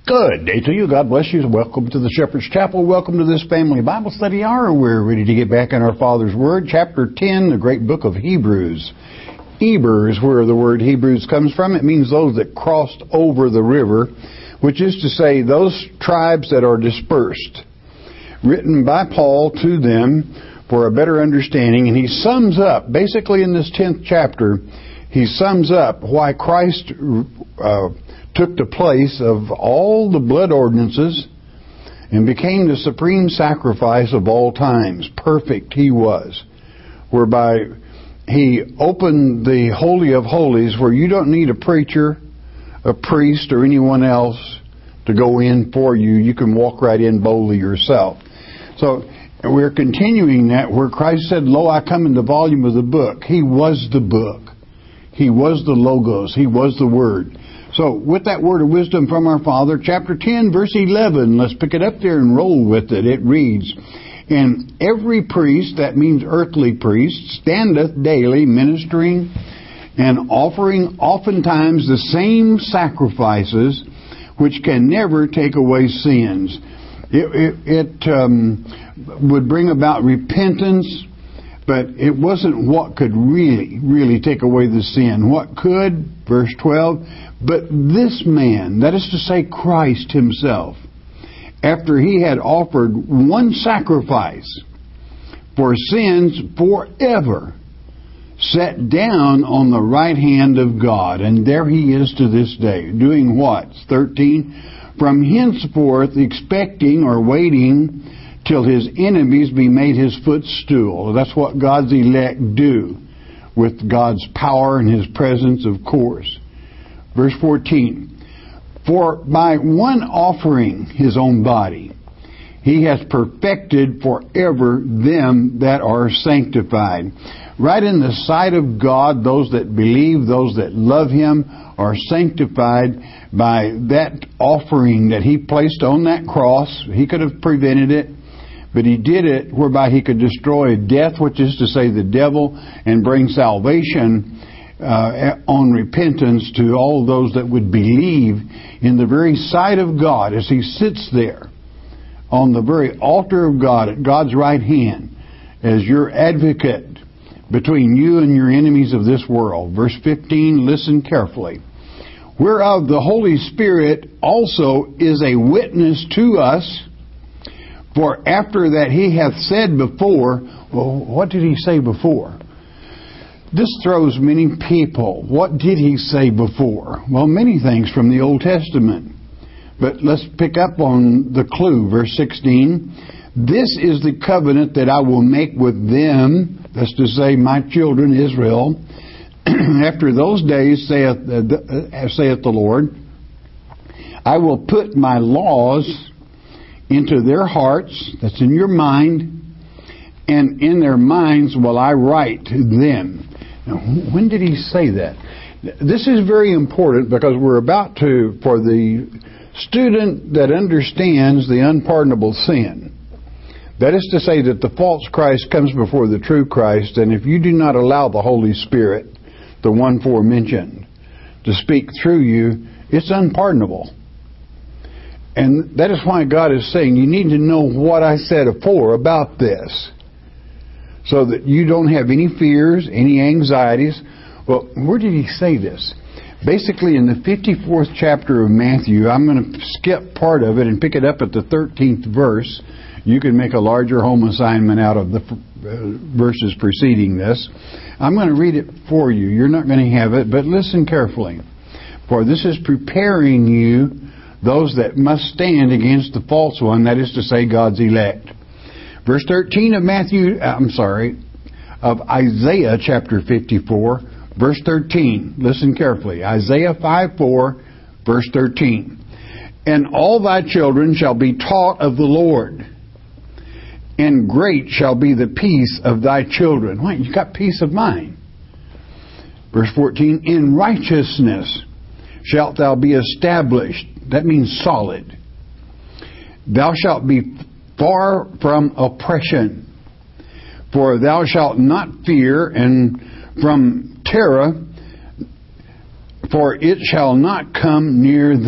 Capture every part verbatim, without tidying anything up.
Good day to you. God bless you. Welcome to the Shepherd's Chapel. Welcome to this family Bible study hour. We're ready to get back in our Father's Word. Chapter ten, the great book of Hebrews. Eber is where the word Hebrews comes from. It means those that crossed over the river, which is to say those tribes that are dispersed. Written by Paul to them for a better understanding. And he sums up, basically in this tenth chapter, he sums up why Christ uh, took the place of all the blood ordinances and became the supreme sacrifice of all times. Perfect he was, whereby he opened the Holy of Holies, where you don't need a preacher, a priest, or anyone else to go in for you. You can walk right in boldly yourself. So we're continuing that where Christ said, "Lo, I come in the volume of the book." He was the book. He was the Logos. He was the Word. So, with that word of wisdom from our Father, chapter ten, verse eleven, let's pick it up there and roll with it. It reads, "And every priest," that means earthly priest, "standeth daily ministering and offering oftentimes the same sacrifices, which can never take away sins." It, it, it um, would bring about repentance, but it wasn't what could really, really take away the sin. What could? Verse twelve, "But this man," that is to say Christ himself, "after he had offered one sacrifice for sins forever, sat down on the right hand of God." And there he is to this day. Doing what? thirteen, "From henceforth expecting," or waiting, "till his enemies be made his footstool." That's what God's elect do with God's power and His presence, of course. Verse fourteen, "For by one offering his own body, he has perfected forever them that are sanctified." Right in the sight of God, those that believe, those that love Him, are sanctified by that offering that He placed on that cross. He could have prevented it, but He did it whereby He could destroy death, which is to say the devil, and bring salvation uh, on repentance to all those that would believe in the very sight of God as He sits there on the very altar of God at God's right hand as your advocate between you and your enemies of this world. Verse fifteen, listen carefully. "Whereof the Holy Spirit also is a witness to us, for after that He hath said before," well, what did He say before? This throws many people. What did He say before? Well, many things from the Old Testament. But let's pick up on the clue. Verse sixteen, "This is the covenant that I will make with them," that's to say my children Israel, "after those days, saith, uh, saith the Lord, I will put my laws into their hearts," that's in your mind, "and in their minds will I write them." Now, when did He say that? This is very important because we're about to, for the student that understands the unpardonable sin, that is to say that the false Christ comes before the true Christ, and if you do not allow the Holy Spirit, the one forementioned, to speak through you, it's unpardonable. And that is why God is saying, you need to know what I said afore about this, so that you don't have any fears, any anxieties. Well, where did He say this? Basically, in the fifty-fourth chapter of Matthew, I'm going to skip part of it and pick it up at the thirteenth verse. You can make a larger home assignment out of the uh, verses preceding this. I'm going to read it for you. You're not going to have it, but listen carefully. "For this is preparing you, those that must stand against the false one," that is to say, God's elect. Verse thirteen of Matthew, I'm sorry, of Isaiah chapter fifty-four, verse thirteen. Listen carefully. Isaiah five four, verse thirteen. "And all thy children shall be taught of the Lord, and great shall be the peace of thy children." Why, you got peace of mind. Verse fourteen, "In righteousness shalt thou be established." That means solid. "Thou shalt be far from oppression, for thou shalt not fear, and from terror, for it shall not come near thee."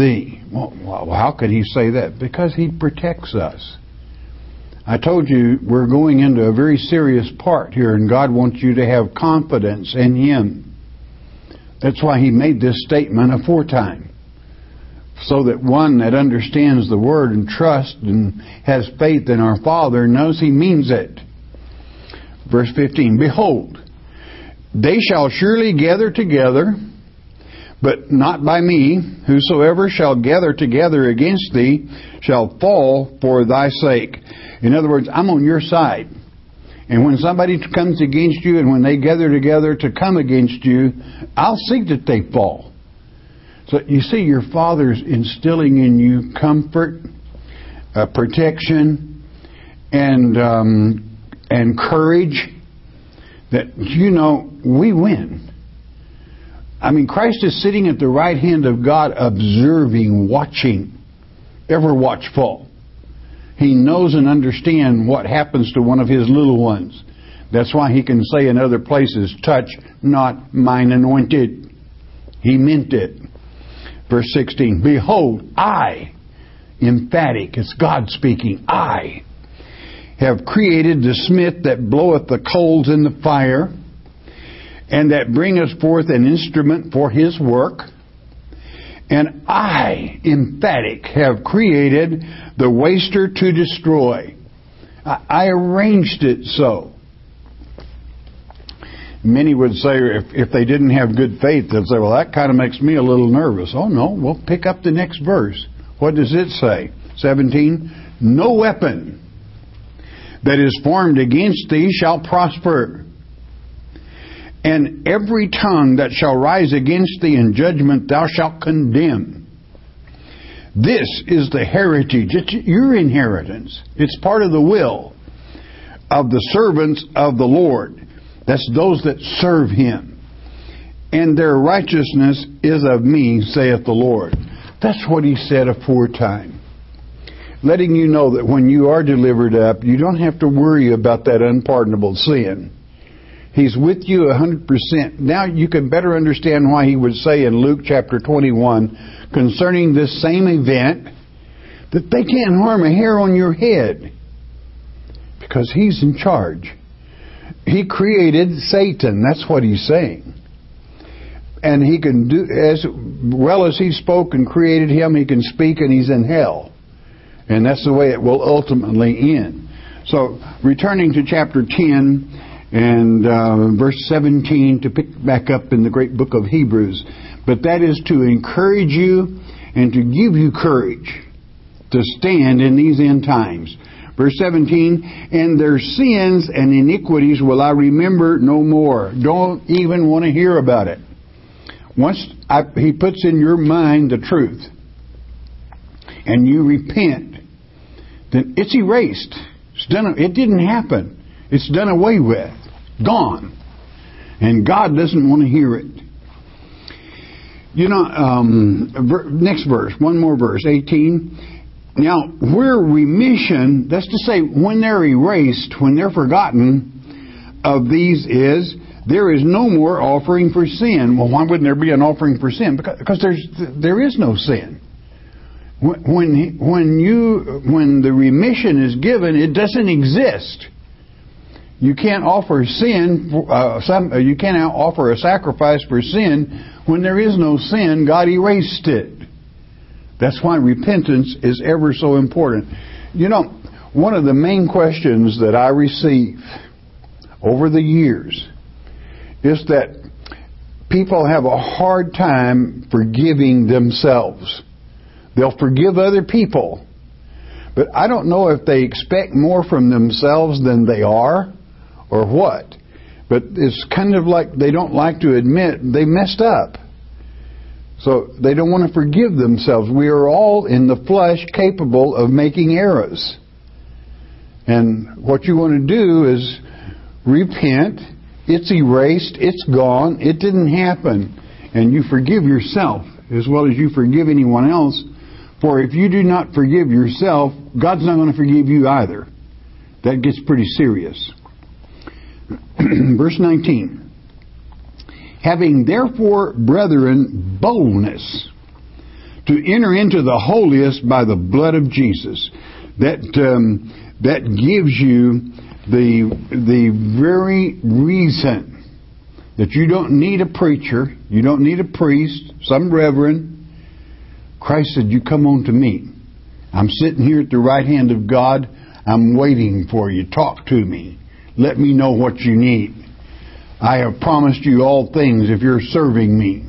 Well, how could he say that? Because he protects us. I told you we're going into a very serious part here, and God wants you to have confidence in Him. That's why He made this statement aforetime, so that one that understands the Word and trusts and has faith in our Father knows He means it. Verse fifteen, behold, they shall surely gather together, but not by me. Whosoever shall gather together against thee shall fall for thy sake. In other words, I'm on your side. And when somebody comes against you and when they gather together to come against you, I'll see that they fall. So you see, your Father's instilling in you comfort, uh, protection, and um, and courage that, you know, we win. I mean, Christ is sitting at the right hand of God, observing, watching, ever watchful. He knows and understands what happens to one of His little ones. That's why He can say in other places, touch not mine anointed. He meant it. Verse sixteen, behold, I, emphatic, it's God speaking, I have created the smith that bloweth the coals in the fire, and that bringeth forth an instrument for his work. And I, emphatic, have created the waster to destroy. I, I arranged it so. Many would say, if, if they didn't have good faith, they'd say, well, that kind of makes me a little nervous. Oh, no, we'll pick up the next verse. What does it say? seventeen, no weapon that is formed against thee shall prosper. And every tongue that shall rise against thee in judgment thou shalt condemn. This is the heritage. It's your inheritance. It's part of the will of the servants of the Lord. That's those that serve Him. And their righteousness is of me, saith the Lord. That's what He said aforetime. Letting you know that when you are delivered up, you don't have to worry about that unpardonable sin. He's with you one hundred percent. Now you can better understand why He would say in Luke chapter twenty-one concerning this same event that they can't harm a hair on your head because He's in charge. He created Satan. That's what He's saying. And He can do, as well as He spoke and created him, He can speak and he's in hell. And that's the way it will ultimately end. So returning to chapter ten, and uh, verse seventeen, to pick back up in the great book of Hebrews. But that is to encourage you and to give you courage to stand in these end times. Verse seventeen, and their sins and iniquities will I remember no more. Don't even want to hear about it. Once I, He puts in your mind the truth and you repent, then it's erased. It's done. It didn't happen. It's done away with. Gone. And God doesn't want to hear it. You know, um, next verse, one more verse, eighteen. Now, where remission, that's to say, when they're erased, when they're forgotten of these is, there is no more offering for sin. Well, why wouldn't there be an offering for sin? Because, because there's, there is no sin. When, when you, when the remission is given, it doesn't exist. You can't offer sin. Uh, some, you can't offer a sacrifice for sin when there is no sin. God erased it. That's why repentance is ever so important. You know, one of the main questions that I receive over the years is that people have a hard time forgiving themselves. They'll forgive other people, but I don't know if they expect more from themselves than they are, or what. But it's kind of like they don't like to admit they messed up. So they don't want to forgive themselves. We are all in the flesh capable of making errors. And what you want to do is repent. It's erased. It's gone. It didn't happen. And you forgive yourself as well as you forgive anyone else. For if you do not forgive yourself, God's not going to forgive you either. That gets pretty serious. Verse nineteen. Having therefore, brethren, boldness to enter into the holiest by the blood of Jesus. That um, that gives you the the very reason that you don't need a preacher, you don't need a priest, some reverend. Christ said, "You come on to me. I'm sitting here at the right hand of God. I'm waiting for you. Talk to me. Let me know what you need. I have promised you all things if you're serving me."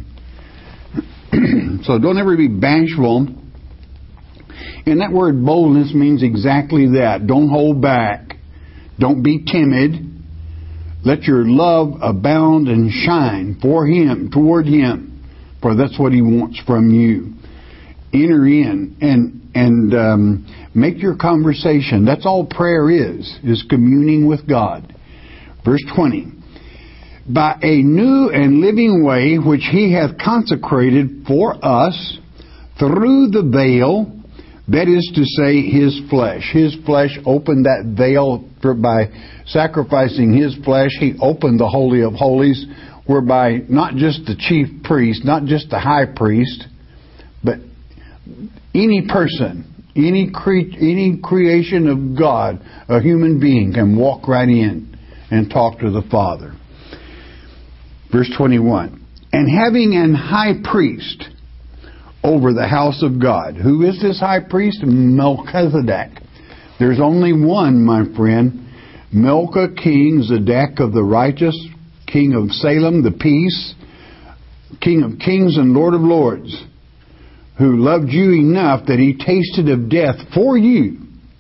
So don't ever be bashful. And that word boldness means exactly that. Don't hold back. Don't be timid. Let your love abound and shine for Him, toward Him, for that's what He wants from you. Enter in and and um, make your conversation. That's all prayer is, is communing with God. Verse twenty. By a new and living way which He hath consecrated for us through the veil, that is to say, His flesh. His flesh opened that veil for, by sacrificing His flesh. He opened the Holy of Holies, whereby not just the chief priest, not just the high priest, but any person, any cre- any creation of God, a human being, can walk right in and talk to the Father. Verse twenty-one. And having an high priest over the house of God. Who is this high priest? Melchizedek. There's only one, my friend. Melchizedek, king, Zedek of the righteous, king of Salem, the peace, king of kings and lord of lords, who loved you enough that He tasted of death for you.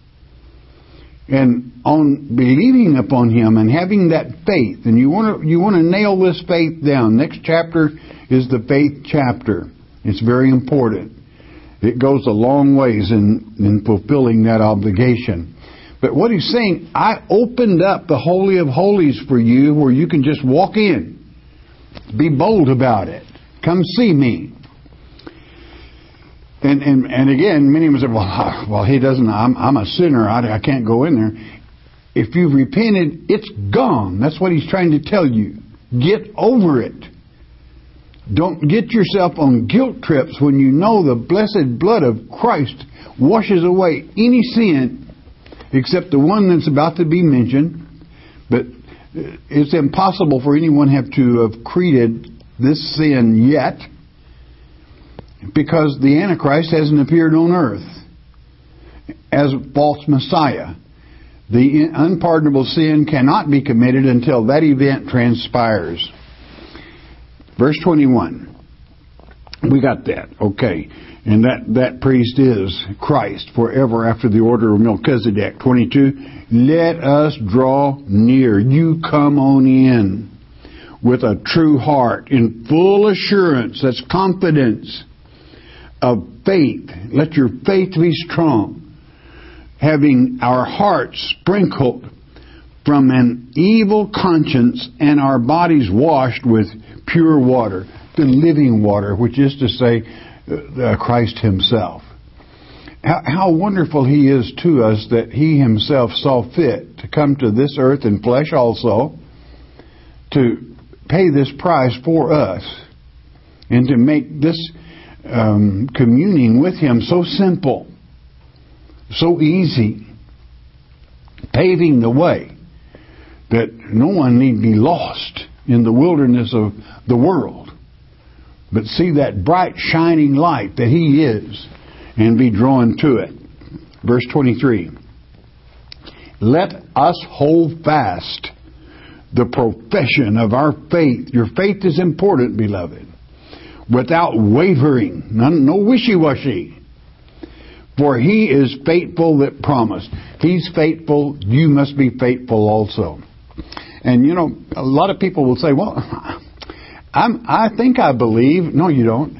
And on believing upon Him and having that faith, and you want to you want to nail this faith down. Next chapter is the faith chapter. It's very important. It goes a long ways in, in fulfilling that obligation. But what He's saying, I opened up the Holy of Holies for you where you can just walk in. Be bold about it. Come see me. And and and again, many of them say, well, well he doesn't, I'm, I'm a sinner, I, I can't go in there. If you've repented, it's gone. That's what He's trying to tell you. Get over it. Don't get yourself on guilt trips when you know the blessed blood of Christ washes away any sin except the one that's about to be mentioned. But it's impossible for anyone have to have created this sin yet, because the Antichrist hasn't appeared on earth as a false Messiah. The unpardonable sin cannot be committed until that event transpires. Verse twenty-one. We got that. Okay. And that, that priest is Christ forever after the order of Melchizedek. twenty-two. Let us draw near. You come on in with a true heart, in full assurance, that's confidence of faith. Let your faith be strong, having our hearts sprinkled from an evil conscience and our bodies washed with pure water, the living water, which is to say uh, Christ Himself. How, how wonderful He is to us that He Himself saw fit to come to this earth in flesh also, to pay this price for us, and to make this Um, communing with Him so simple, so easy, paving the way that no one need be lost in the wilderness of the world, but see that bright shining light that He is and be drawn to it. Verse twenty-three. Let us hold fast the profession of our faith. Your faith is important, beloved. Without wavering, none, no wishy-washy. For He is faithful that promised. He's faithful, you must be faithful also. And you know, a lot of people will say, well, I'm, I think I believe. No, you don't.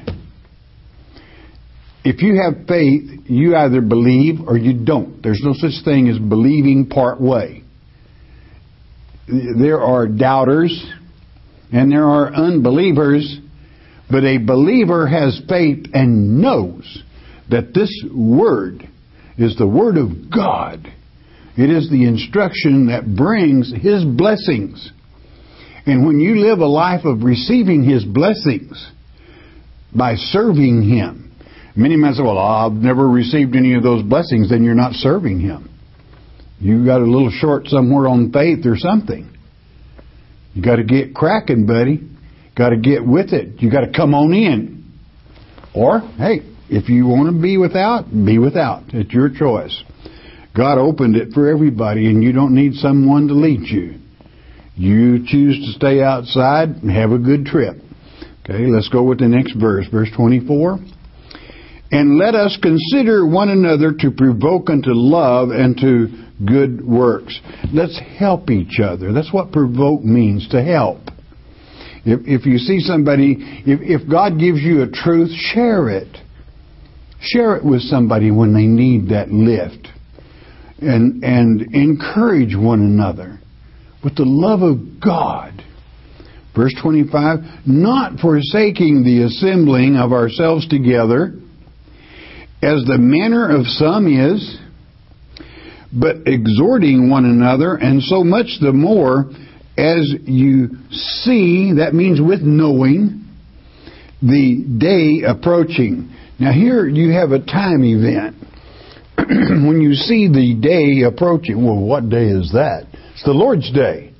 If you have faith, you either believe or you don't. There's no such thing as believing part way. There are doubters and there are unbelievers. But a believer has faith and knows that this Word is the Word of God. It is the instruction that brings His blessings. And when you live a life of receiving His blessings by serving Him, Many men say, well, I've never received any of those blessings. Then you're not serving Him. You got a little short somewhere on faith or something. You got to get cracking, buddy. Got to get with it. You got to come on in. Or, hey, if you want to be without, be without. It's your choice. God opened it for everybody, and you don't need someone to lead you. You choose to stay outside and have a good trip. Okay, let's go with the next verse, verse twenty-four. And let us consider one another to provoke unto love and to good works. Let's help each other. That's what provoke means, to help. If, if you see somebody, if, if God gives you a truth, share it. Share it with somebody when they need that lift. And, and encourage one another with the love of God. Verse twenty-five, not forsaking the assembling of ourselves together, as the manner of some is, but exhorting one another, and so much the more as you see, that means with knowing, the day approaching. Now here you have a time event. When you see the day approaching, well, what day is that? It's the Lord's Day.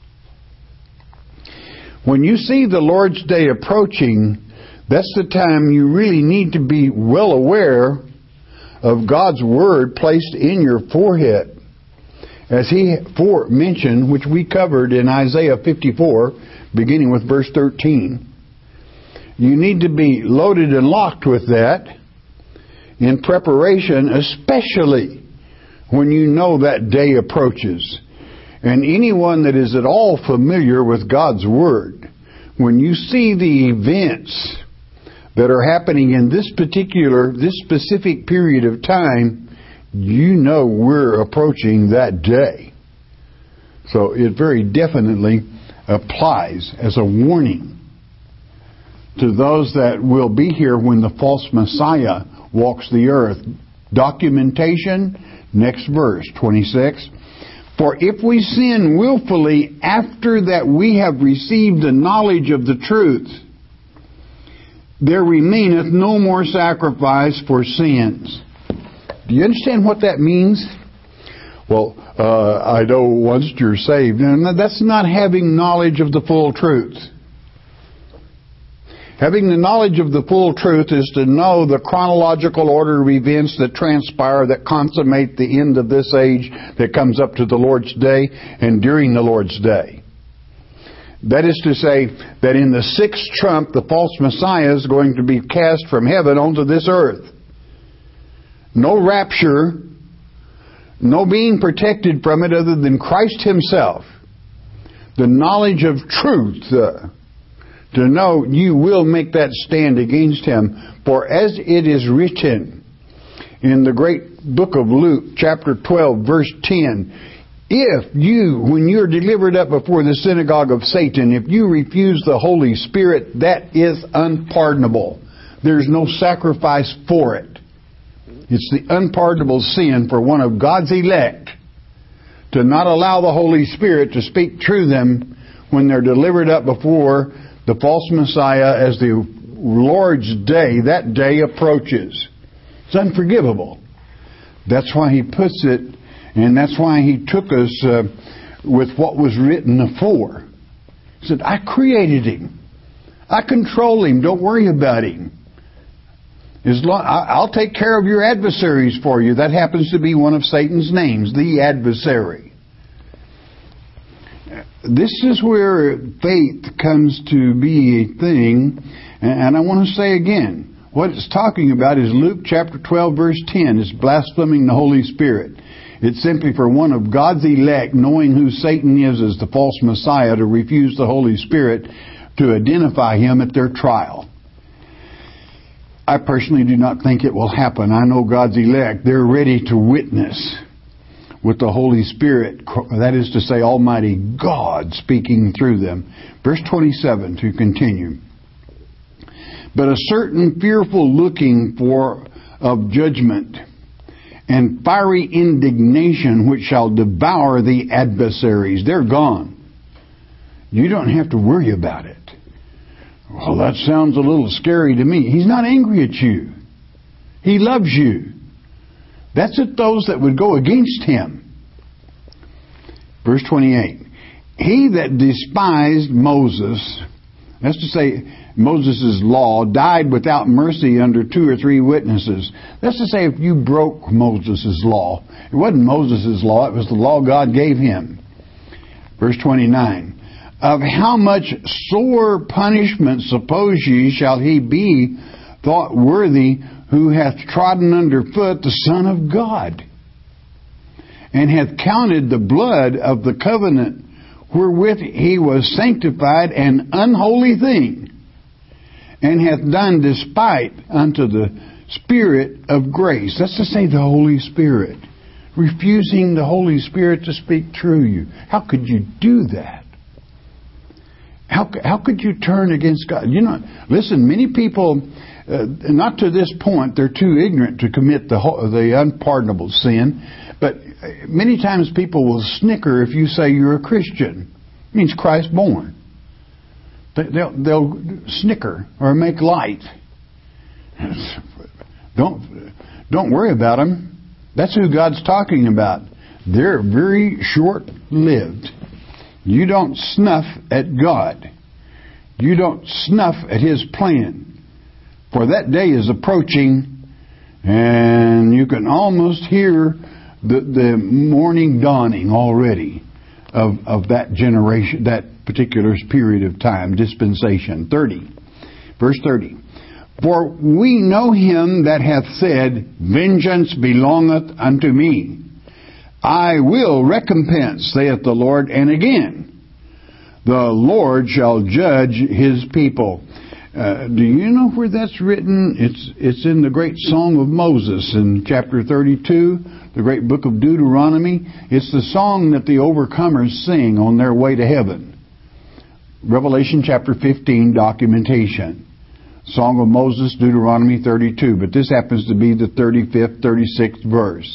When you see the Lord's Day approaching, that's the time you really need to be well aware of God's Word placed in your forehead. As He for mentioned, which we covered in Isaiah fifty-four, beginning with verse thirteen. You need to be loaded and locked with that in preparation, especially when you know that day approaches. And anyone that is at all familiar with God's Word, when you see the events that are happening in this particular, this specific period of time, you know we're approaching that day. So it very definitely applies as a warning to those that will be here when the false Messiah walks the earth. Documentation, next verse, twenty-six. For if we sin willfully after that we have received the knowledge of the truth, there remaineth no more sacrifice for sins. Do you understand what that means? Well, uh, I know once you're saved. No, that's not having knowledge of the full truth. Having the knowledge of the full truth is to know the chronological order of events that transpire, that consummate the end of this age, that comes up to the Lord's Day and during the Lord's Day. That is to say that in the sixth trump, the false Messiah is going to be cast from heaven onto this earth. No rapture, no being protected from it other than Christ Himself. The knowledge of truth, uh, to know you will make that stand against Him. For as it is written in the great book of Luke, chapter twelve, verse ten, if you, when you're delivered up before the synagogue of Satan, if you refuse the Holy Spirit, that is unpardonable. There's no sacrifice for it. It's the unpardonable sin for one of God's elect to not allow the Holy Spirit to speak through them when they're delivered up before the false Messiah as the Lord's Day, that day approaches. It's unforgivable. That's why He puts it, and that's why He took us uh, with what was written afore. He said, I created him. I control him. Don't worry about him. As long, I'll take care of your adversaries for you. That happens to be one of Satan's names, the adversary. This is where faith comes to be a thing. And I want to say again, what it's talking about is Luke chapter twelve, verse ten. It's blaspheming the Holy Spirit. It's simply for one of God's elect, knowing who Satan is as the false Messiah, to refuse the Holy Spirit to identify him at their trial. I personally do not think it will happen. I know God's elect. They're ready to witness with the Holy Spirit. That is to say, Almighty God speaking through them. Verse twenty-seven to continue. But a certain fearful looking for of judgment and fiery indignation which shall devour the adversaries. They're gone. You don't have to worry about it. Well, that sounds a little scary to me. He's not angry at you. He loves you. That's at those that would go against Him. Verse twenty-eight. He that despised Moses, that's to say, Moses' law, died without mercy under two or three witnesses. That's to say, if you broke Moses' law, it wasn't Moses' law, it was the law God gave him. Verse twenty-nine. Of how much sore punishment suppose ye shall he be thought worthy who hath trodden under foot the Son of God, and hath counted the blood of the covenant wherewith he was sanctified an unholy thing, and hath done despite unto the Spirit of grace. That's to say, the Holy Spirit. Refusing the Holy Spirit to speak through you. How could you do that? How, how could you turn against God? You know, listen, many people, uh, not to this point, they're too ignorant to commit the, the unpardonable sin, but many times people will snicker if you say you're a Christian. It means Christ born. They'll, they'll snicker or make light. Don't, don't worry about them. That's who God's talking about. They're very short-lived. You don't snuff at God. You don't snuff at His plan. For that day is approaching, and you can almost hear the, the morning dawning already of, of that generation, that particular period of time, dispensation. thirty. Verse thirty. For we know Him that hath said, Vengeance belongeth unto me. I will recompense, saith the Lord. And again, the Lord shall judge His people. Uh, do you know where that's written? It's it's in the great Song of Moses in chapter thirty-two, the great book of Deuteronomy. It's the song that the overcomers sing on their way to heaven. Revelation chapter fifteen, documentation. Song of Moses, Deuteronomy thirty-two. But this happens to be the thirty-fifth, thirty-sixth verse.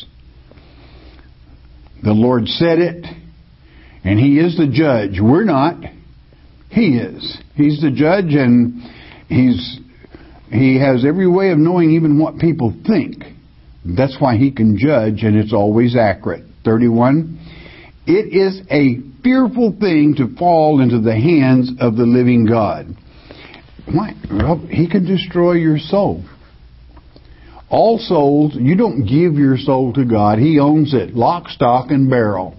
The Lord said it, and He is the judge. We're not. He is. He's the judge, and He's He has every way of knowing even what people think. That's why He can judge, and it's always accurate. thirty-one. It is a fearful thing to fall into the hands of the living God. Why? Well, He can destroy your soul. All souls, you don't give your soul to God. He owns it, lock, stock, and barrel.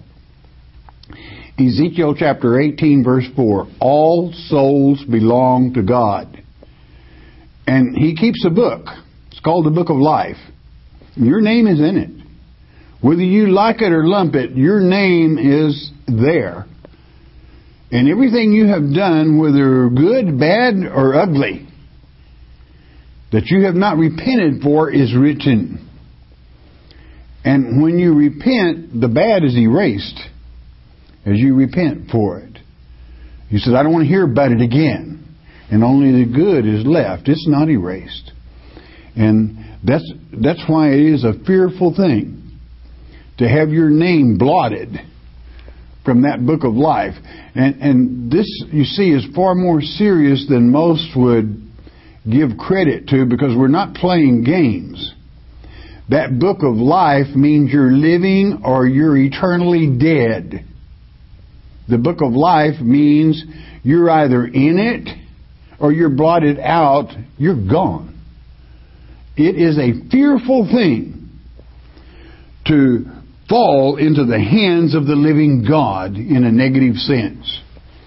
Ezekiel chapter eighteen, verse four. All souls belong to God. And He keeps a book. It's called the Book of Life. Your name is in it. Whether you like it or lump it, your name is there. And everything you have done, whether good, bad, or ugly, that you have not repented for, is written. And when you repent, the bad is erased as you repent for it. You said, I don't want to hear about it again. And only the good is left. It's not erased. And that's that's why it is a fearful thing to have your name blotted from that book of life. And, and this, you see, is far more serious than most would give credit to, because we're not playing games. That book of life means you're living or you're eternally dead. The book of life means you're either in it or you're blotted out, you're gone. It is a fearful thing to fall into the hands of the living God in a negative sense.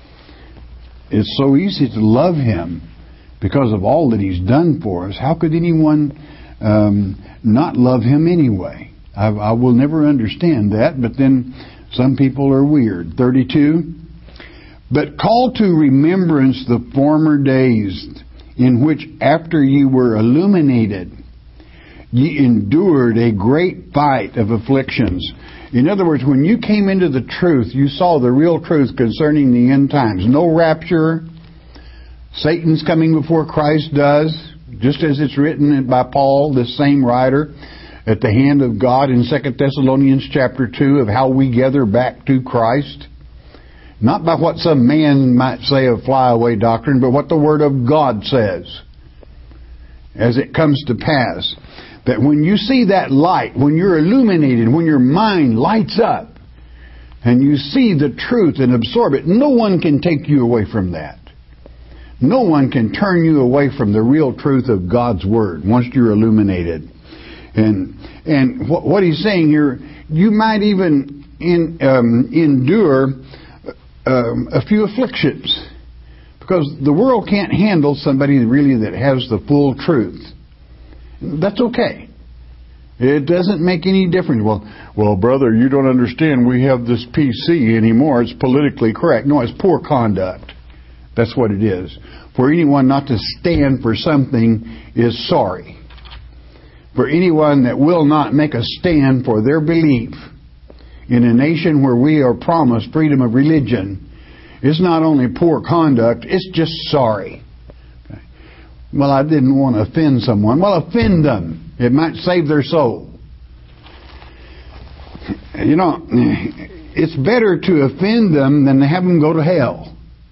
It's so easy to love Him because of all that He's done for us. How could anyone um, not love Him anyway? I, I will never understand that, but then some people are weird. thirty-two. But call to remembrance the former days, in which after ye were illuminated, ye endured a great fight of afflictions. In other words, when you came into the truth, you saw the real truth concerning the end times. No rapture. Satan's coming before Christ does, just as it's written by Paul, this same writer, at the hand of God in Second Thessalonians chapter two, of how we gather back to Christ. Not by what some man might say of flyaway doctrine, but what the Word of God says as it comes to pass. that when you see that light, when you're illuminated, when your mind lights up, and you see the truth and absorb it, no one can take you away from that. No one can turn you away from the real truth of God's Word once you're illuminated. And and what, what he's saying here, you might even in, um, endure um, a few afflictions, because the world can't handle somebody really that has the full truth. That's okay. It doesn't make any difference. Well, well, brother, you don't understand. We have this P C anymore. It's politically correct. No, it's poor conduct. That's what it is. For anyone not to stand for something is sorry. For anyone that will not make a stand for their belief in a nation where we are promised freedom of religion, it's not only poor conduct, it's just sorry. Okay. Well, I didn't want to offend someone. Well, offend them. It might save their soul. You know, it's better to offend them than to have them go to hell.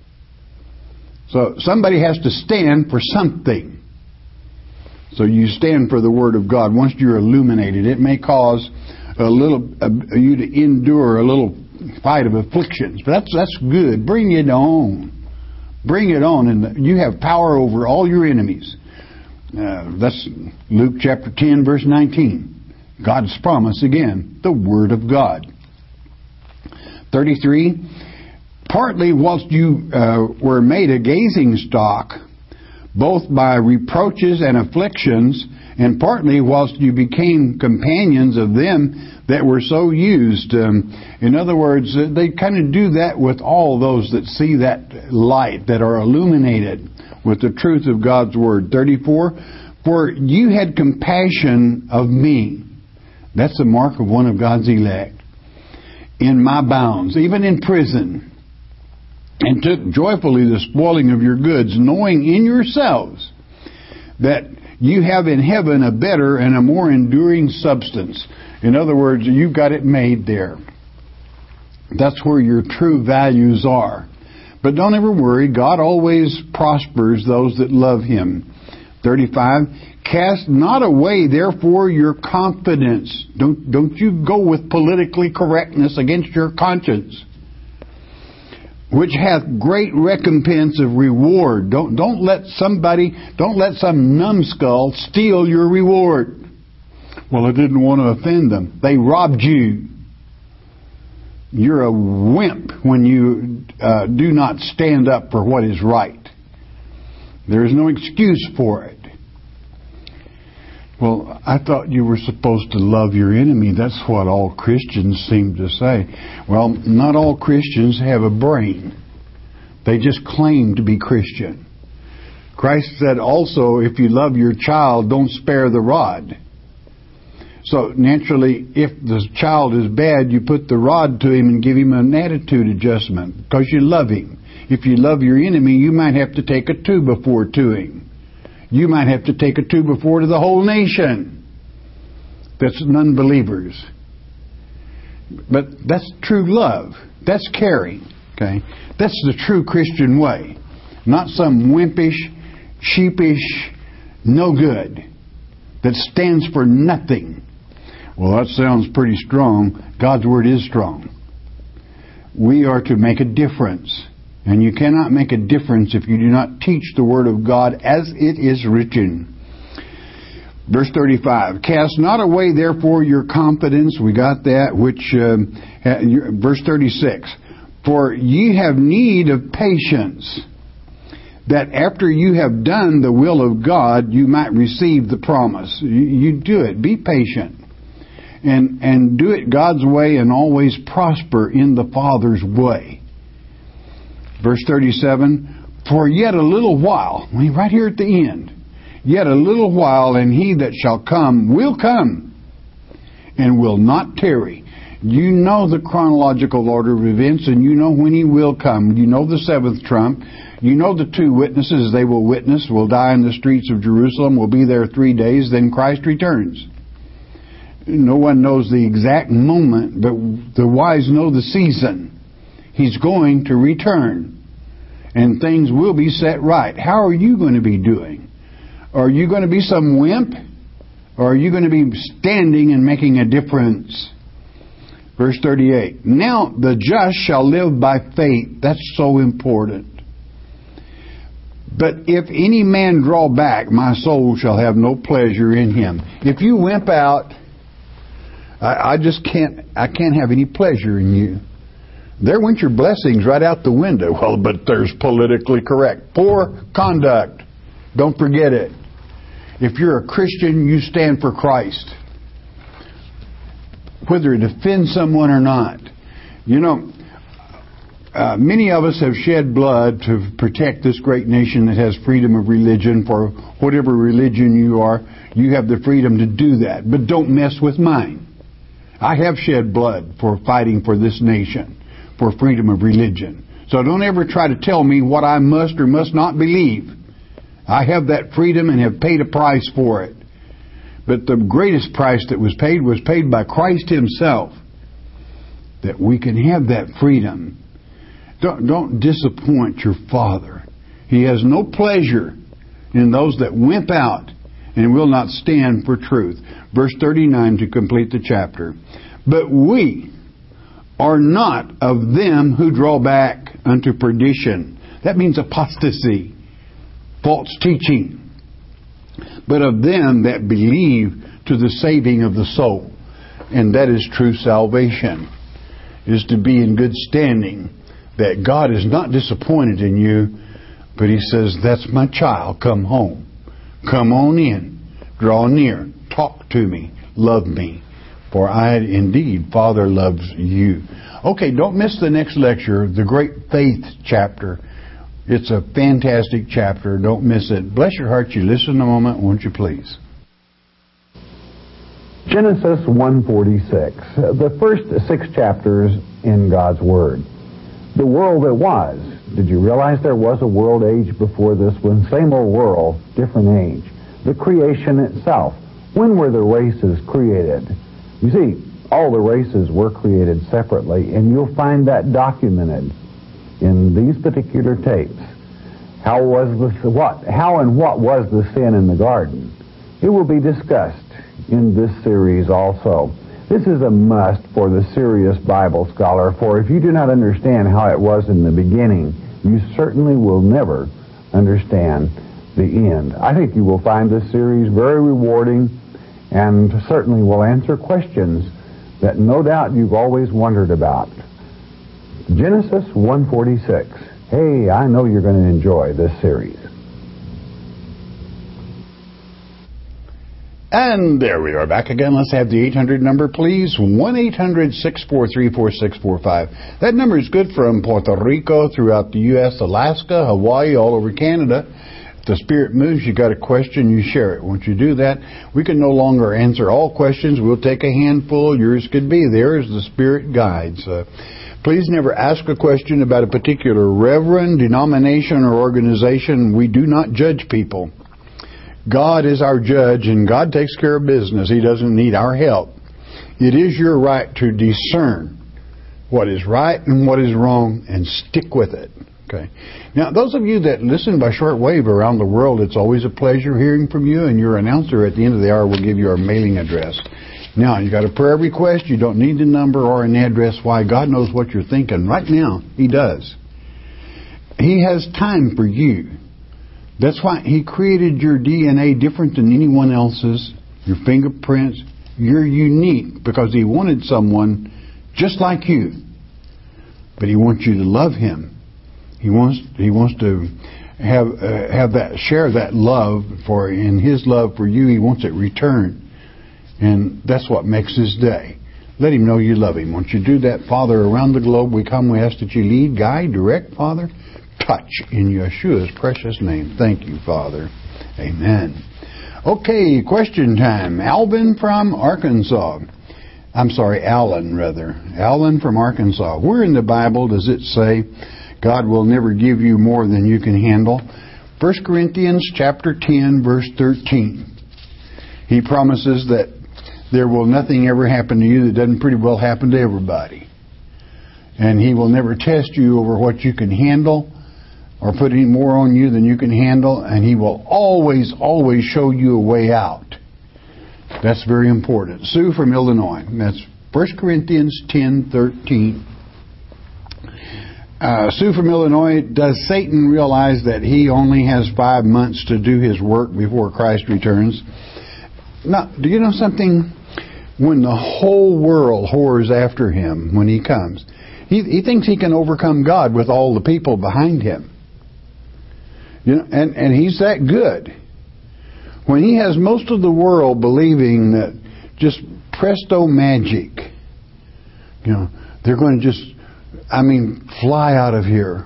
So somebody has to stand for something. So you stand for the Word of God. Once you're illuminated, it may cause a little uh, you to endure a little fight of afflictions. But that's that's good. Bring it on. Bring it on. And you have power over all your enemies. Uh, that's Luke chapter ten, verse nineteen. God's promise again, the Word of God. thirty-three. Partly whilst you uh, were made a gazing stock, both by reproaches and afflictions, and partly whilst you became companions of them that were so used. Um, in other words, they kind of do that with all those that see that light, that are illuminated with the truth of God's Word. thirty-four, for you had compassion of me. That's the mark of one of God's elect. In my bounds, even in prison, and took joyfully the spoiling of your goods, knowing in yourselves that you have in heaven a better and a more enduring substance. In other words, you've got it made there. That's where your true values are. But don't ever worry, God always prospers those that love Him. thirty-five, cast not away therefore your confidence. Don't, don't you go with politically correctness against your conscience, which hath great recompense of reward. Don't don't let somebody, don't let some numbskull steal your reward. Well, I didn't want to offend them. They robbed you. You're a wimp when you uh, do not stand up for what is right. There is no excuse for it. Well, I thought you were supposed to love your enemy. That's what all Christians seem to say. Well, not all Christians have a brain. They just claim to be Christian. Christ said also, if you love your child, don't spare the rod. So naturally, if the child is bad, you put the rod to him and give him an attitude adjustment because you love him. If you love your enemy, you might have to take a two before to him. You might have to take a two before to the whole nation that's non-believers. But that's true love. That's caring. Okay, that's the true Christian way. Not some wimpish, sheepish, no good that stands for nothing. Well, that sounds pretty strong. God's Word is strong. We are to make a difference. And you cannot make a difference if you do not teach the Word of God as it is written. Verse thirty-five, cast not away therefore your confidence. We got that. Which uh, verse thirty-six, for ye have need of patience, that after you have done the will of God, you might receive the promise. You, you do it. Be patient. And, and do it God's way and always prosper in the Father's way. Verse thirty-seven, for yet a little while, right here at the end, yet a little while, and he that shall come will come, and will not tarry. You know the chronological order of events, and you know when he will come. You know the seventh trump. You know the two witnesses they will witness, will die in the streets of Jerusalem, will be there three days, then Christ returns. No one knows the exact moment, but the wise know the season. He's going to return, and things will be set right. How are you going to be doing? Are you going to be some wimp Or are you going to be standing and making a difference? Verse thirty-eight. Now the just shall live by faith. That's so important. But if any man draw back, my soul shall have no pleasure in him. If you wimp out, I, I just can't, I can't have any pleasure in you. There went your blessings right out the window. Well, but there's politically correct. Poor conduct. Don't forget it. If you're a Christian, you stand for Christ. Whether it offends someone or not. You know, uh, many of us have shed blood to protect this great nation that has freedom of religion. For whatever religion you are, you have the freedom to do that. But don't mess with mine. I have shed blood for fighting for this nation, for freedom of religion. So don't ever try to tell me what I must or must not believe. I have that freedom and have paid a price for it. But the greatest price that was paid was paid by Christ Himself, that we can have that freedom. Don't, don't disappoint your Father. He has no pleasure in those that wimp out and will not stand for truth. Verse thirty-nine to complete the chapter. But we are not of them who draw back unto perdition. That means apostasy, false teaching. But of them that believe to the saving of the soul. And that is true salvation, is to be in good standing. That God is not disappointed in you, but He says, that's my child, come home. Come on in, draw near, talk to me, love me. For I indeed, Father loves you. Okay, don't miss the next lecture, the Great Faith chapter. It's a fantastic chapter. Don't miss it. Bless your heart. You listen a moment, won't you please? Genesis one forty-six. The first six chapters in God's Word. The world that was. Did you realize there was a world age before this one? Same old world, different age. The creation itself. When were the races created? You see, all the races were created separately, and you'll find that documented in these particular tapes. How was the what? How and what was the sin in the garden? It will be discussed in this series also. This is a must for the serious Bible scholar, for if you do not understand how it was in the beginning, you certainly will never understand the end. I think you will find this series very rewarding and certainly will answer questions that no doubt you've always wondered about. Genesis one forty-six. Hey, I know you're going to enjoy this series. And there we are back again. Let's have the eight hundred number, please. one eight hundred six four three four six four five. That number is good from Puerto Rico, throughout the U S, Alaska, Hawaii, all over Canada. If the Spirit moves, you got a question, you share it. Once you do that, we can no longer answer all questions. We'll take a handful. Yours could be there as the Spirit guides. Uh, Please never ask a question about a particular reverend, denomination, or organization. We do not judge people. God is our judge, and God takes care of business. He doesn't need our help. It is your right to discern what is right and what is wrong and stick with it. Okay. Now, those of you that listen by shortwave around the world, it's always a pleasure hearing from you, and your announcer at the end of the hour will give you our mailing address. Now, you got a prayer request, you don't need the number or an address. Why? God knows what you're thinking. Right now, He does. He has time for you. That's why He created your D N A different than anyone else's, your fingerprints. You're unique because He wanted someone just like you. But He wants you to love Him. He wants He wants to have uh, have that share that love for in His love for you. He wants it returned. And that's what makes His day. Let Him know you love Him. Once you do that, Father, around the globe we come, we ask that you lead, guide, direct, Father, touch in Yeshua's precious name. Thank you, Father. Amen. Okay, question time. Alvin from Arkansas. I'm sorry, Alan, rather. Alan from Arkansas. Where in the Bible does it say God will never give you more than you can handle? First Corinthians chapter ten, verse thirteen. He promises that there will nothing ever happen to you that doesn't pretty well happen to everybody. And He will never test you over what you can handle or put any more on you than you can handle. And He will always, always show you a way out. That's very important. Sue from Illinois. That's First Corinthians ten thirteen. Uh, Sue from Illinois, does Satan realize that he only has five months to do his work before Christ returns? Now, do you know something? When the whole world whores after him when he comes, he, he thinks he can overcome God with all the people behind him. You know, and, and he's that good. When he has most of the world believing that just presto magic, you know, they're going to just, I mean, fly out of here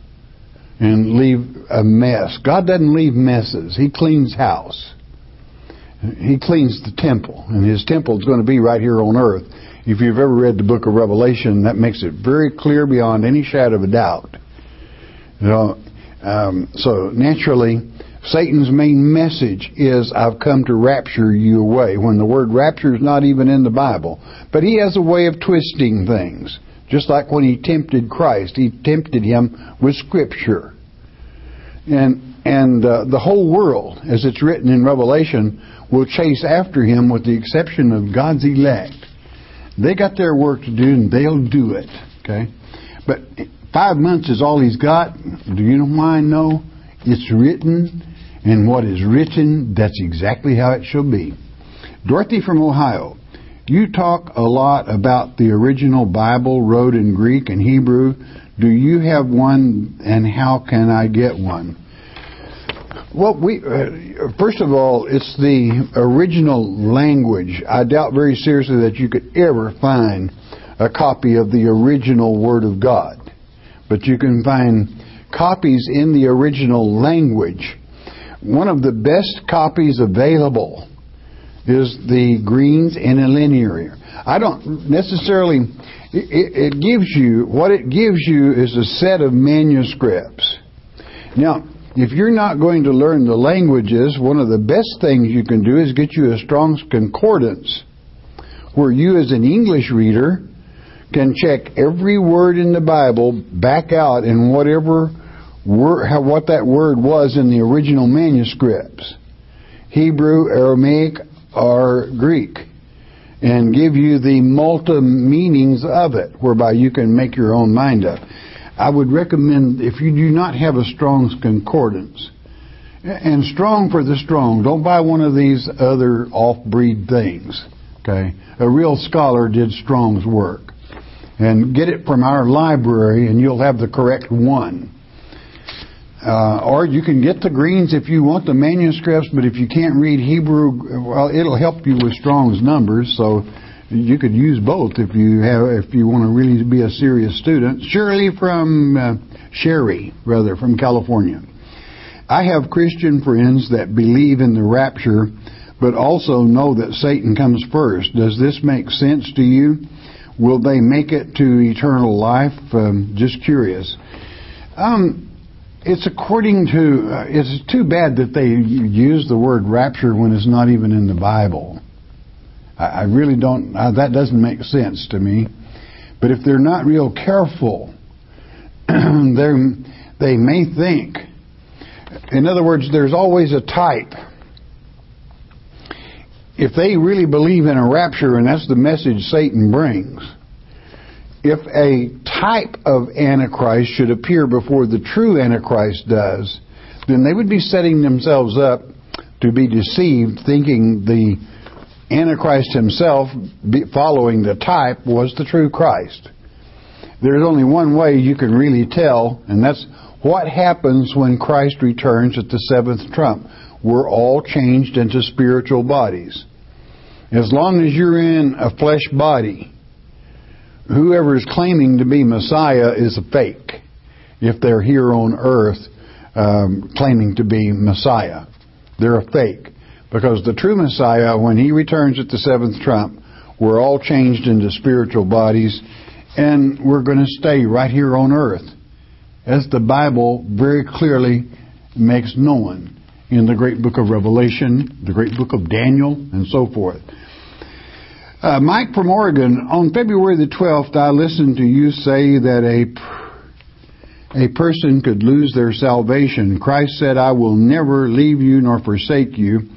and leave a mess. God doesn't leave messes. He cleans house. He cleans the temple, and his temple is going to be right here on earth. If you've ever read the book of Revelation, that makes it very clear beyond any shadow of a doubt. You know, um, so naturally, Satan's main message is, I've come to rapture you away, when the word rapture is not even in the Bible. But he has a way of twisting things. Just like when he tempted Christ, he tempted him with Scripture. And and uh, the whole world, as it's written in Revelation, will chase after him with the exception of God's elect. They got their work to do, and they'll do it. Okay, but five months is all he's got. Do you know why I know? It's written, and what is written, that's exactly how it shall be. Dorothy from Ohio, you talk a lot about the original Bible wrote in Greek and Hebrew. Do you have one, and how can I get one? Well, we uh, first of all, it's the original language. I doubt very seriously that you could ever find a copy of the original Word of God. But you can find copies in the original language. One of the best copies available is the Green's Interlinear. I don't necessarily, it, it gives you, what it gives you is a set of manuscripts. Now, if you're not going to learn the languages, one of the best things you can do is get you a Strong's Concordance, where you as an English reader can check every word in the Bible back out in whatever word, what that word was in the original manuscripts, Hebrew, Aramaic, or Greek, and give you the multi-meanings of it, whereby you can make your own mind up. I would recommend, if you do not have a Strong's Concordance, and Strong for the strong, don't buy one of these other off-breed things. Okay, a real scholar did Strong's work, and get it from our library, and you'll have the correct one. Uh, or you can get the Greens if you want the manuscripts, but if you can't read Hebrew, well, it'll help you with Strong's numbers, so you could use both if you have, if you want to really be a serious student. Shirley from uh, Sherry, rather, from California. I have Christian friends that believe in the rapture, but also know that Satan comes first. Does this make sense to you? Will they make it to eternal life? Um, just curious. Um, it's according to, uh, it's too bad that they use the word rapture when it's not even in the Bible. I, I really don't, uh, that doesn't make sense to me. But if they're not real careful, they're, they may think. In other words, there's always a type. If they really believe in a rapture, and that's the message Satan brings, if a type of Antichrist should appear before the true Antichrist does, then they would be setting themselves up to be deceived, thinking the Antichrist himself, following the type, was the true Christ. There's only one way you can really tell, and that's what happens when Christ returns at the seventh trump. We're all changed into spiritual bodies. As long as you're in a flesh body, whoever is claiming to be Messiah is a fake. If they're here on earth um, claiming to be Messiah, they're a fake. Because the true Messiah, when he returns at the seventh trump, we're all changed into spiritual bodies, and we're going to stay right here on earth, as the Bible very clearly makes known in the great book of Revelation, the great book of Daniel, and so forth. Uh, Mike from Oregon, on February the twelfth, I listened to you say that a, a person could lose their salvation. Christ said, I will never leave you nor forsake you.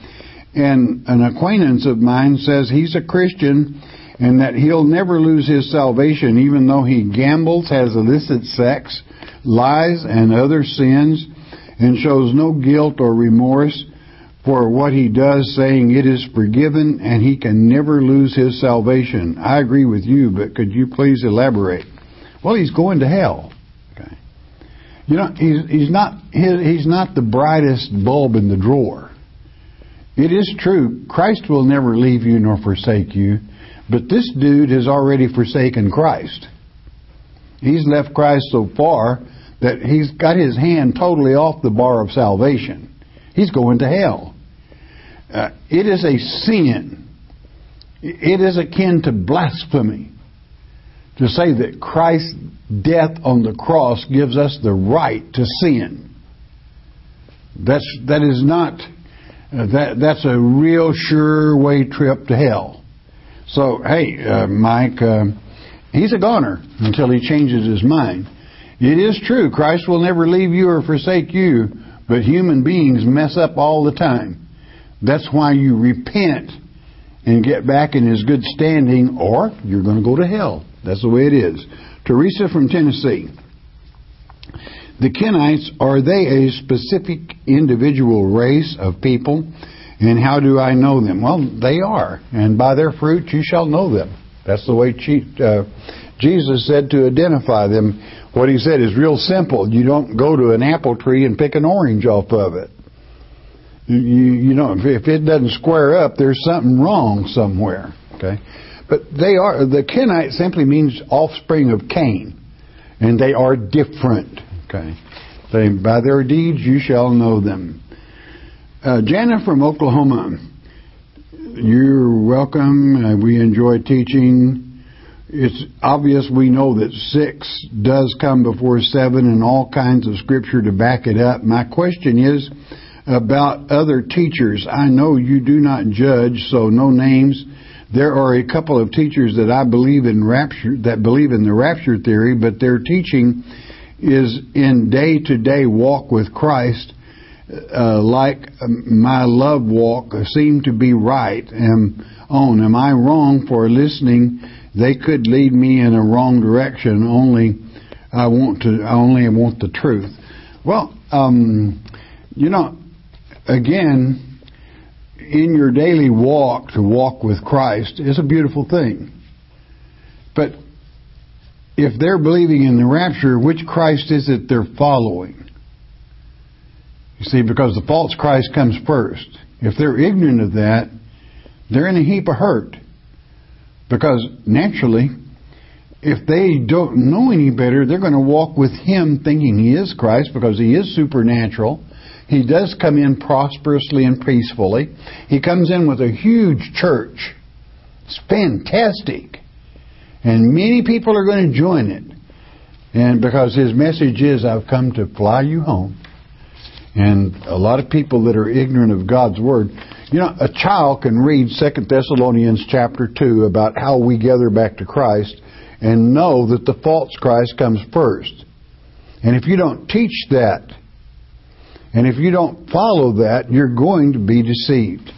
And an acquaintance of mine says he's a Christian and that he'll never lose his salvation even though he gambles, has illicit sex, lies and other sins, and shows no guilt or remorse for what he does, saying it is forgiven and he can never lose his salvation. I agree with you, but could you please elaborate? Well, he's going to hell. Okay. You know, he's, he's not he's not the brightest bulb in the drawer. It is true, Christ will never leave you nor forsake you, but this dude has already forsaken Christ. He's left Christ so far that he's got his hand totally off the bar of salvation. He's going to hell. Uh, it is a sin. It is akin to blasphemy to say that Christ's death on the cross gives us the right to sin. That's that is not uh, that that's a real sure way trip to hell. So hey, uh, Mike, uh, he's a goner until he changes his mind. It is true, Christ will never leave you or forsake you, but human beings mess up all the time. That's why you repent and get back in his good standing, or you're going to go to hell. That's the way it is. Teresa from Tennessee. The Kenites, are they a specific individual race of people? And how do I know them? Well, they are. And by their fruit you shall know them. That's the way uh, Jesus said to identify them. What he said is real simple. You don't go to an apple tree and pick an orange off of it. You, you know, if it doesn't square up, there's something wrong somewhere. Okay, but they are the Kenite simply means offspring of Cain, and they are different. Okay, they, by their deeds you shall know them. Uh, Jana from Oklahoma, you're welcome. Uh, we enjoy teaching. It's obvious we know that six does come before seven, and all kinds of scripture to back it up. My question is about other teachers. I know you do not judge, so no names. There are a couple of teachers that I believe in rapture, that believe in the rapture theory, but their teaching is in day-to-day walk with Christ, uh, like my love walk seem to be right. Am on. Am I wrong for listening? They could lead me in a wrong direction. Only I want to. I only want the truth. Well, um, you know. Again, in your daily walk, to walk with Christ is a beautiful thing. But if they're believing in the rapture, which Christ is it they're following? You see, because the false Christ comes first. If they're ignorant of that, they're in a heap of hurt. Because naturally, if they don't know any better, they're going to walk with Him thinking He is Christ because He is supernatural. He does come in prosperously and peacefully. He comes in with a huge church. It's fantastic. And many people are going to join it. And because His message is, I've come to fly you home. And a lot of people that are ignorant of God's Word, you know, a child can read Second Thessalonians chapter two about how we gather back to Christ and know that the false Christ comes first. And if you don't teach that, and if you don't follow that, you're going to be deceived.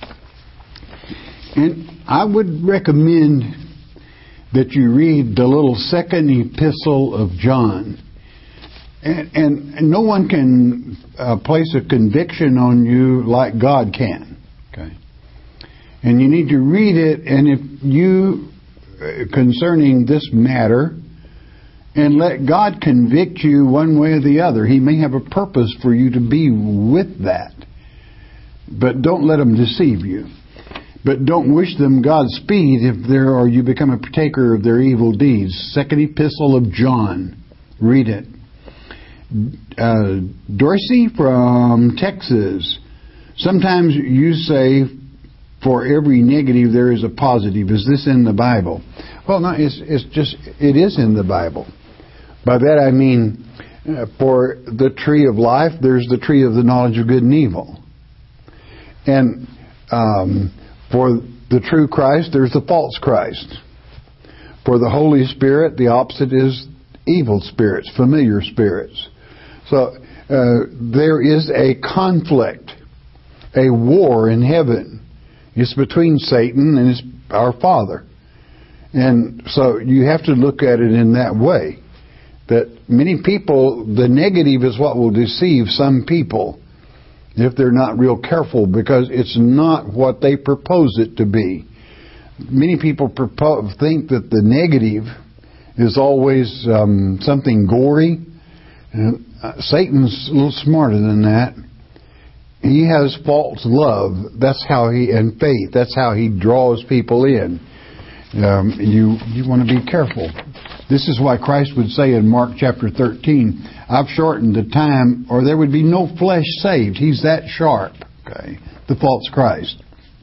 And I would recommend that you read the little second epistle of John. And, and, and no one can uh, place a conviction on you like God can. Okay. And you need to read it, and if you, uh, concerning this matter, and let God convict you one way or the other. He may have a purpose for you to be with that. But don't let them deceive you. But don't wish them Godspeed if there or you become a partaker of their evil deeds. Second Epistle of John. Read it. Uh, Dorsey from Texas. Sometimes you say for every negative there is a positive. Is this in the Bible? Well, no, it's, it's just, it is in the Bible. By that I mean, uh, for the tree of life, there's the tree of the knowledge of good and evil. And um, for the true Christ, there's the false Christ. For the Holy Spirit, the opposite is evil spirits, familiar spirits. So uh, there is a conflict. a war in heaven. It's between Satan and his, our Father. And so you have to look at it in that way. That many people, the negative is what will deceive some people if they're not real careful, because it's not what they propose it to be. Many people propose, think that the negative is always um, something gory. And uh, Satan's a little smarter than that. He has false love. That's how he, and faith. That's how he draws people in. Um, you you want to be careful. This is why Christ would say in Mark chapter thirteen, I've shortened the time, or there would be no flesh saved. He's that sharp. Okay, the false Christ.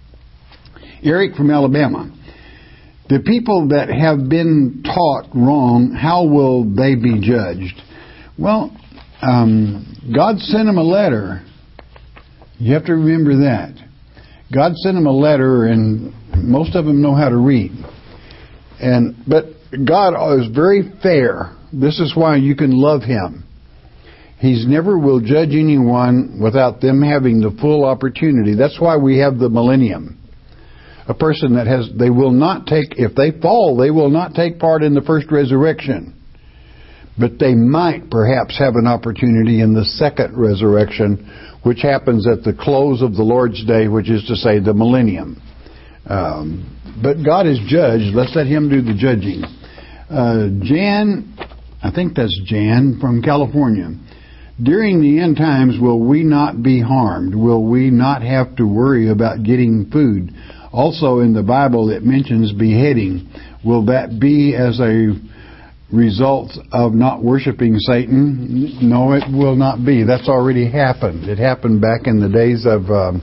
Eric from Alabama. The people that have been taught wrong, how will they be judged? Well, um, God sent them a letter. You have to remember that. God sent them a letter, and most of them know how to read. And but God is very fair. This is why you can love Him. He's never will judge anyone without them having the full opportunity. That's why we have the millennium. A person that has, they will not take, if they fall, they will not take part in the first resurrection. But they might perhaps have an opportunity in the second resurrection, which happens at the close of the Lord's Day, which is to say the millennium. Um, but God is judge. Let's let Him do the judging. Uh, Jan, I think that's Jan from California. During the end times, will we not be harmed? Will we not have to worry about getting food? Also in the Bible it mentions beheading. Will that be as a result of not worshiping Satan? No, it will not be. That's already happened. It happened back in the days of um,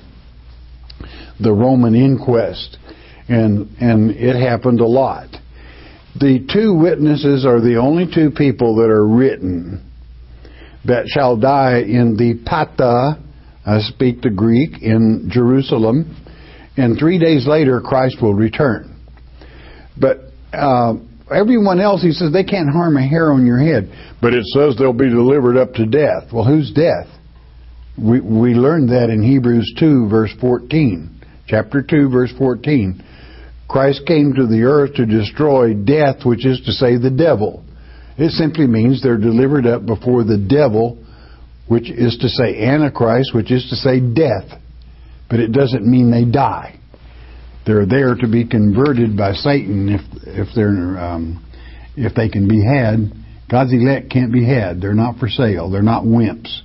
the Roman inquest, and and it happened a lot. The two witnesses are the only two people that are written that shall die in the Pata, I speak the Greek, in Jerusalem, and three days later Christ will return. But uh, everyone else, he says, they can't harm a hair on your head. But it says they'll be delivered up to death. Well, whose death? We we learned that in Hebrews two, verse fourteen. Chapter two, verse fourteen. Christ came to the earth to destroy death, which is to say the devil. It simply means they're delivered up before the devil, which is to say Antichrist, which is to say death. But it doesn't mean they die. They're there to be converted by Satan if if they're um, if they can be had. God's elect can't be had. They're not for sale. They're not wimps.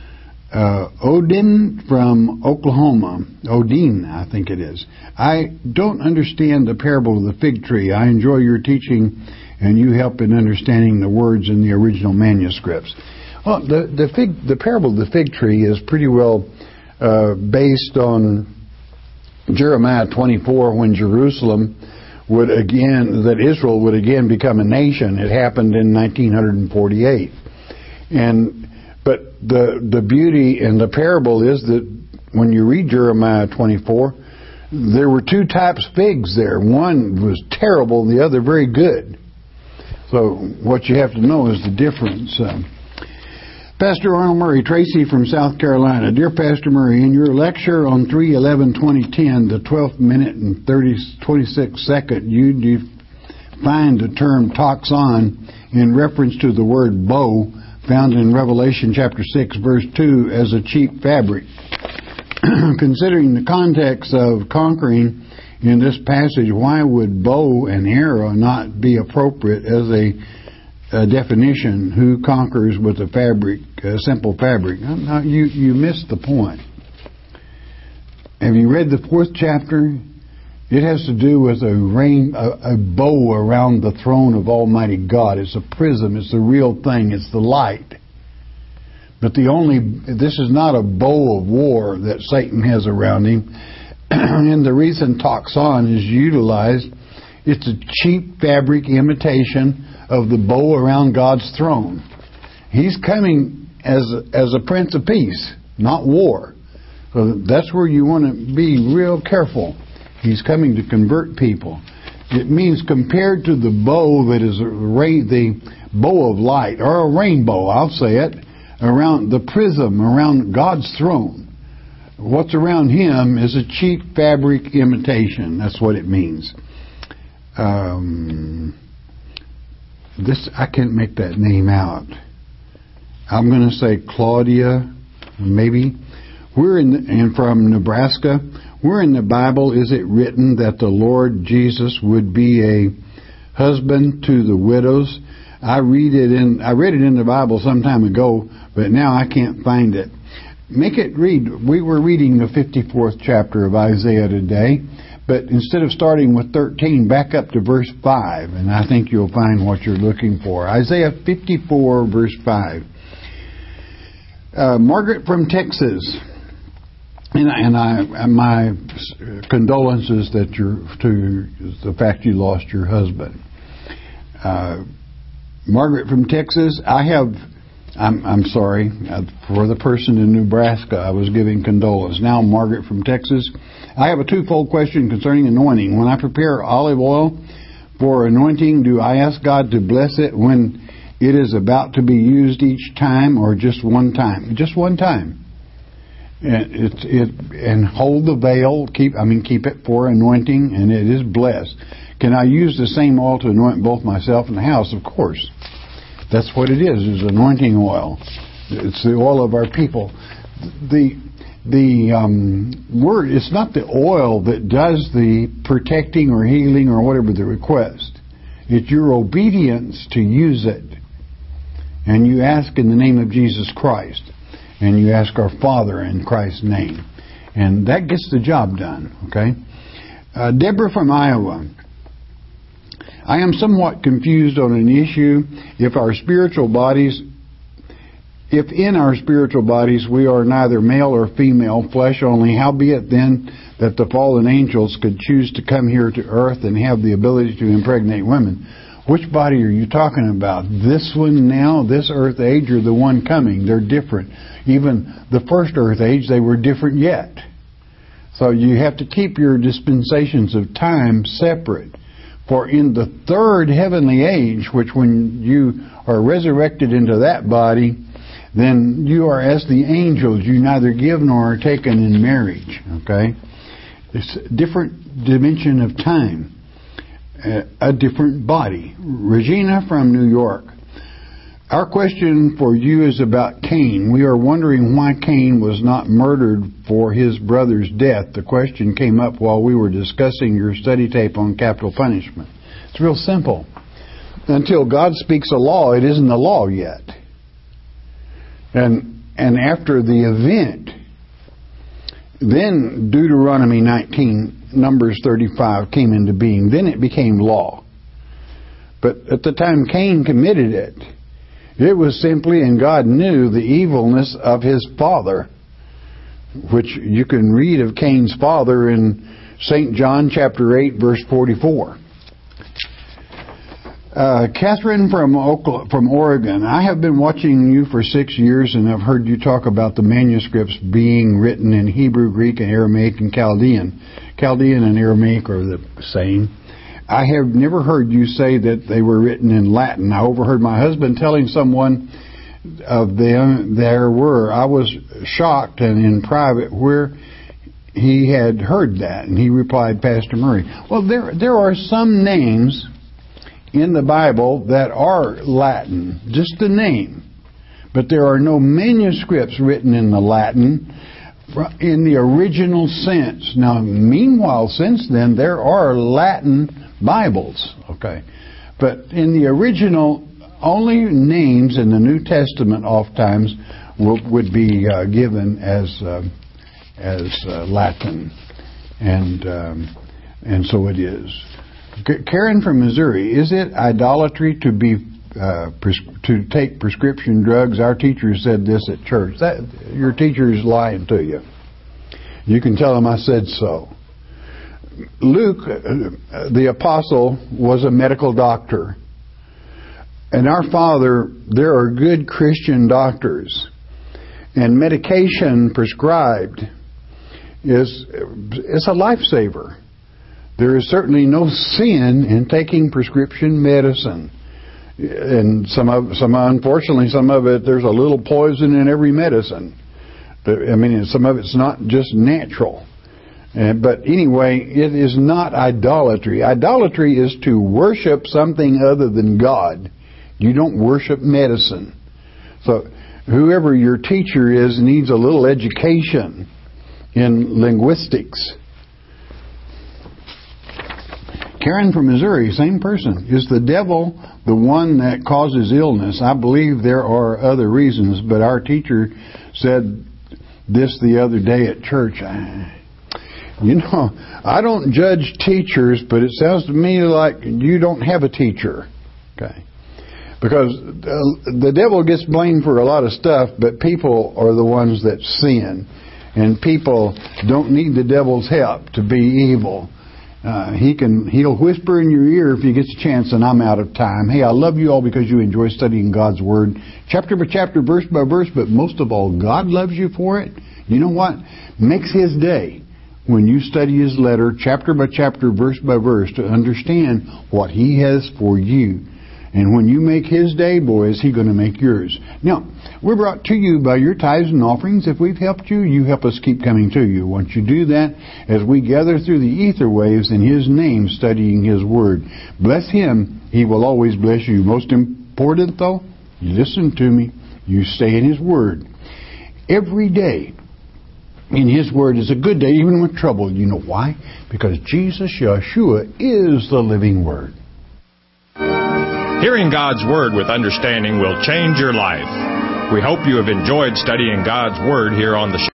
Uh, Odin from Oklahoma, Odin, I think it is. I don't understand the parable of the fig tree. I enjoy your teaching, and you help in understanding the words in the original manuscripts. Well, the the fig the parable of the fig tree is pretty well uh, based on Jeremiah twenty-four, when Jerusalem would again, that Israel would again become a nation. It happened in nineteen forty-eight, and but the the beauty in the parable is that when you read Jeremiah twenty-four, there were two types of figs there. One was terrible, and the other very good. So what you have to know is the difference. Um, Pastor Arnold Murray, Tracy from South Carolina. Dear Pastor Murray, in your lecture on three eleven twenty ten, the twelfth minute and thirty twenty-six second, you defined the term toxon in reference to the word bow, found in Revelation chapter six, verse two, as a cheap fabric. Considering the context of conquering in this passage, why would bow and arrow not be appropriate as a, a definition? Who conquers with a fabric, a simple fabric? Now, you, you missed the point. Have you read the fourth chapter? It has to do with a rain, a, a bow around the throne of Almighty God. It's a prism. It's the real thing. It's the light. But the only, this is not a bow of war that Satan has around him. And the reason toxon is utilized, it's a cheap fabric imitation of the bow around God's throne. He's coming as a, as a Prince of Peace, not war. So that's where you want to be real careful. He's coming to convert people. It means compared to the bow that is a ray, the bow of light, or a rainbow, I'll say it, around the prism, around God's throne. What's around him is a cheap fabric imitation. That's what it means. Um, this I can't make that name out. I'm going to say Claudia, maybe. We're in, the, and from Nebraska. Where in the Bible is it written that the Lord Jesus would be a husband to the widows? I read it in. I read it in the Bible some time ago, but now I can't find it. Make it read. We were reading the fifty-fourth chapter of Isaiah today, but instead of starting with thirteen, back up to verse five, and I think you'll find what you're looking for. Isaiah fifty-four, verse five. Uh, Margaret from Texas. And, and I, my condolences that you're to the fact you lost your husband, uh, Margaret from Texas. I have, I'm, I'm sorry uh, for the person in Nebraska. I was giving condolence. Now, Margaret from Texas. I have a twofold question concerning anointing. When I prepare olive oil for anointing, do I ask God to bless it when it is about to be used each time, or just one time? Just one time. And it, it and hold the veil. Keep I mean keep it for anointing, and it is blessed. Can I use the same oil to anoint both myself and the house? Of course. That's what it is. Is anointing oil. It's the oil of our people. The the um, word. It's not the oil that does the protecting or healing or whatever the request. It's your obedience to use it, and you ask in the name of Jesus Christ. And you ask our Father in Christ's name. And that gets the job done, okay? Uh, Deborah from Iowa. I am somewhat confused on an issue. If our spiritual bodies, if in our spiritual bodies we are neither male or female, flesh only, how be it then that the fallen angels could choose to come here to earth and have the ability to impregnate women? Which body are you talking about? This one now, this earth age, or the one coming? They're different. Even the first earth age, they were different yet. So you have to keep your dispensations of time separate. For in the third heavenly age, which when you are resurrected into that body, then you are as the angels. You neither give nor are taken in marriage. Okay? It's a different dimension of time. A different body. Regina from New York. Our question for you is about Cain. We are wondering why Cain was not murdered for his brother's death. The question came up while we were discussing your study tape on capital punishment. It's real simple. Until God speaks a law, it isn't a law yet. And and after the event, then Deuteronomy nineteen, Numbers thirty-five came into being. Then it became law. But at the time Cain committed it, it was simply, and God knew the evilness of his father, which you can read of Cain's father in Saint John chapter eight, verse forty-four. Uh, Catherine from Oklahoma, from Oregon. I have been watching you for six years and I've heard you talk about the manuscripts being written in Hebrew, Greek, and Aramaic and Chaldean. Chaldean and Aramaic are the same. I have never heard you say that they were written in Latin. I overheard my husband telling someone of them there were. I was shocked and in private where he had heard that, and he replied, Pastor Murray. Well, there there are some names in the Bible that are Latin, just the name. But there are no manuscripts written in the Latin in the original sense. Now, meanwhile, since then, there are Latin Bibles, okay? But in the original, only names in the New Testament oftentimes will, would be uh, given as uh, as uh, Latin. And, um, and so it is. Karen from Missouri, is it idolatry to be uh, pres- to take prescription drugs? Our teacher said this at church. That your teacher is lying to you. You can tell him I said so. Luke, uh, the apostle, was a medical doctor. And our Father, there are good Christian doctors. And medication prescribed is, is a lifesaver. There is certainly no sin in taking prescription medicine. And some of some unfortunately some of it there's a little poison in every medicine. I mean, some of it's not just natural. Uh, but anyway, it is not idolatry. Idolatry is to worship something other than God. You don't worship medicine. So whoever your teacher is needs a little education in linguistics. Karen from Missouri, same person. Is the devil the one that causes illness? I believe there are other reasons, but our teacher said this the other day at church. You know, I don't judge teachers, but it sounds to me like you don't have a teacher. Okay. Because the devil gets blamed for a lot of stuff, but people are the ones that sin. And people don't need the devil's help to be evil. Uh, he can, he'll whisper in your ear if he gets a chance, and I'm out of time. Hey, I love you all because you enjoy studying God's Word, chapter by chapter, verse by verse, but most of all, God loves you for it. You know what? Makes His day when you study His letter, chapter by chapter, verse by verse, to understand what He has for you. And when you make His day, boy, is He going to make yours. Now, we're brought to you by your tithes and offerings. If we've helped you, you help us keep coming to you. Once you do that, as we gather through the ether waves in His name, studying His Word. Bless Him. He will always bless you. Most important, though, you listen to me. You stay in His Word. Every day in His Word is a good day, even with trouble. You know why? Because Jesus, Yeshua, is the living Word. Hearing God's Word with understanding will change your life. We hope you have enjoyed studying God's Word here on the show.